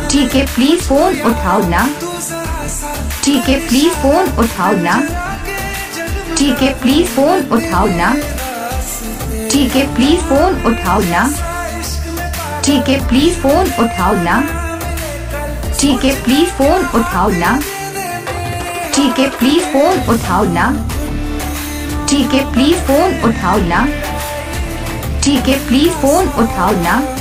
ठीक है please phone उठाओ ना। ठीक है प्लीज फोन उठाओ ना। ठीक है प्लीज फोन उठाओ ना। ठीक है प्लीज फोन उठाओ ना। ठीक है प्लीज फोन उठाओ ना। ठीक है प्लीज फोन उठाओ ना। ठीक है प्लीज फोन उठाओ ना। ठीक है प्लीज फोन उठाओ ना। ठीक है प्लीज फोन उठाओ ना।